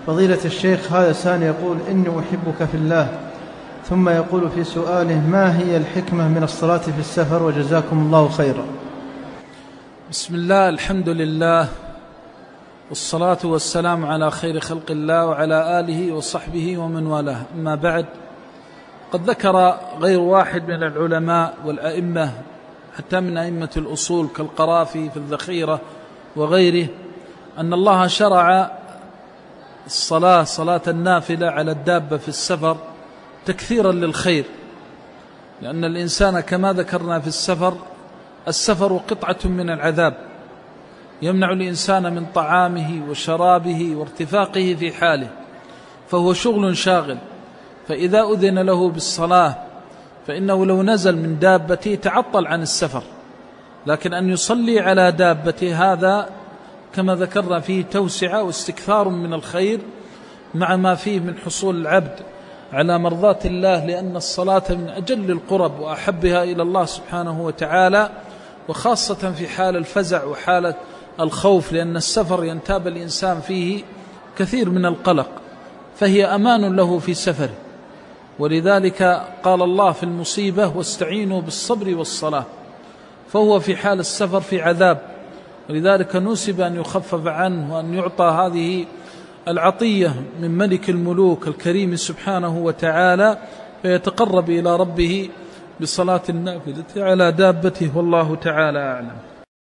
فضيلة الشيخ، هذا سائل يقول: إني أحبك في الله، ثم يقول في سؤاله: ما هي الحكمة من الصلاة في السفر؟ وجزاكم الله خيرا. بسم الله، الحمد لله، والصلاة والسلام على خير خلق الله وعلى آله وصحبه ومن والاه. أما بعد، قد ذكر غير واحد من العلماء والأئمة حتى من أئمة الأصول كالقرافي في الذخيرة وغيره أن الله شرع صلاة النافلة على الدابة في السفر تكثيرا للخير، لأن الإنسان كما ذكرنا في السفر قطعة من العذاب، يمنع الإنسان من طعامه وشرابه وارتفاقه في حاله، فهو شغل شاغل. فإذا أذن له بالصلاة فإنه لو نزل من دابته تعطل عن السفر، لكن أن يصلي على دابته هذا كما ذكرنا فيه توسعة واستكثار من الخير، مع ما فيه من حصول العبد على مرضاة الله، لأن الصلاة من أجل القرب وأحبها إلى الله سبحانه وتعالى، وخاصة في حال الفزع وحالة الخوف، لأن السفر ينتاب الإنسان فيه كثير من القلق، فهي أمان له في سفره. ولذلك قال الله في المصيبة: واستعينوا بالصبر والصلاة. فهو في حال السفر في عذاب، ولذلك نسب أن يخفف عنه وأن يعطى هذه العطية من ملك الملوك الكريم سبحانه وتعالى، فيتقرب إلى ربه بصلاة النافلة على دابته، والله تعالى أعلم.